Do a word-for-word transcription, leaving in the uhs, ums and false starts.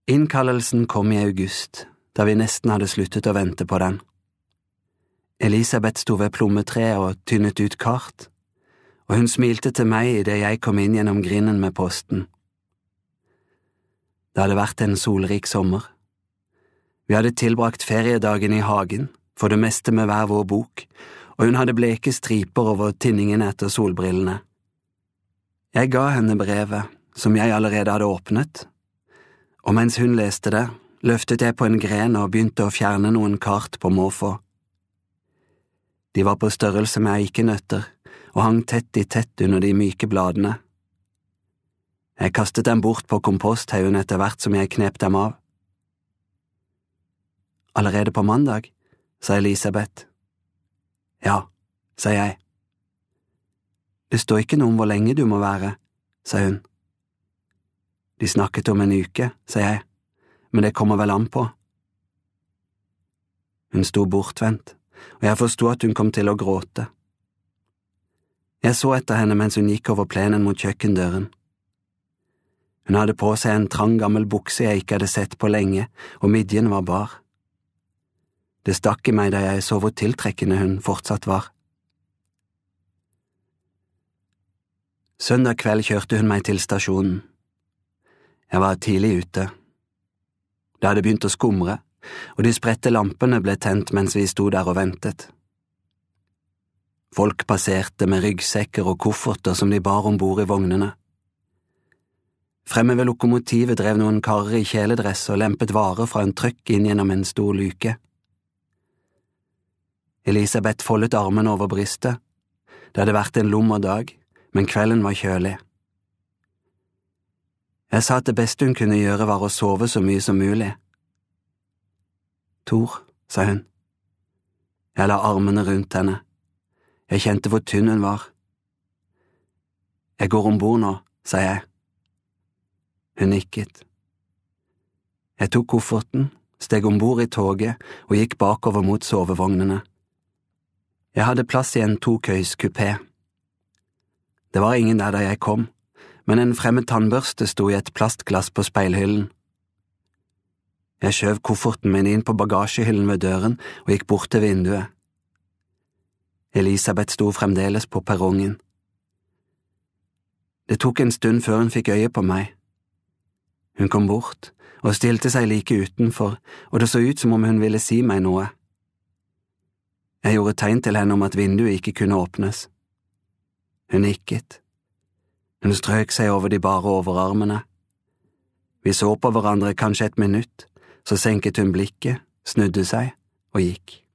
Innkallelsen kom i august, da vi nesten hadde sluttet å vente på den. Elisabeth sto ved plommetreet og tynnet ut kart, og hun smilte til meg idet jeg kom inn gjennom grinden med posten. Det hadde vært en solrik sommer. Vi hadde tilbrakt feriedagen i hagen, for det meste med hver vår bok, og hun hadde bleke striper over tinningen etter solbrillene. Jeg ga henne brevet, som jeg allerede hadde åpnet, og mens hun leste det, løftet jeg på en gren og begynte å fjerne noen kart på måfå. De var på størrelse med eikenøtter, og hang tett i tett under de myke bladene. Jeg kastet dem bort på komposthaugen etter hvert som jeg knep dem av. Allerede på mandag, sa Elisabeth. Ja, sa jeg. Det står ikke noe om hvor lenge du må være, sa hun. De snakket om en uke, sa jeg, men det kommer vel an på. Hun sto bortvendt, og jeg forstod at hun kom til å gråte. Jeg så etter henne mens hun gikk over plenen mot kjøkkendøren. Hun hadde på seg en trang gammel bukse jeg ikke hadde sett på lenge, og midjen var bar. Det stakk i meg da jeg så hvor tiltrekkende hun fortsatt var. Søndag kveld kjørte hun meg til stasjonen. Jeg var tidlig ute. Det hadde begynt å skumre, og de spredte lampene ble tent mens vi sto der og ventet. Folk passerte med ryggsekker og kofferter som de bar ombord i vognene. Fremme ved lokomotivet drev noen karer i kjeledress og lempet varer fra en trøkk inn gjennom en stor luke. Elisabeth foldet armen over brystet. Det hadde vært en lummer dag, men kvelden var kjølig. Jeg sa at det beste hun kunne gjøre var å sove så mye som mulig. Tor, sa hun. Jeg la armene rundt henne. Jeg kjente hvor tynn hun var. Jeg går ombord nå, sa jeg. Hun nikket. Jeg tok kofferten, steg ombord i toget og gikk bakover mot sovevognene. Jeg hadde plass i en tokøys kupé. Det var ingen der da jeg kom, men en fremmed tannbørste sto i et plastglass på speilhyllen. Jeg skjøv kofferten min inn på bagasjehyllen ved døren og gikk bort til vinduet. Elisabeth sto fremdeles på perrongen. Det tok en stund før hun fikk øye på meg. Hun kom bort og stilte seg like utenfor, og det så ut som om hun ville si meg noe. Jeg gjorde tegn til henne om at vinduet ikke kunne åpnes. Hun nikket. Hun strøk seg over de bare overarmene. Vi så på hverandre kanskje et minutt, så senket hun blikket, snudde seg og gikk.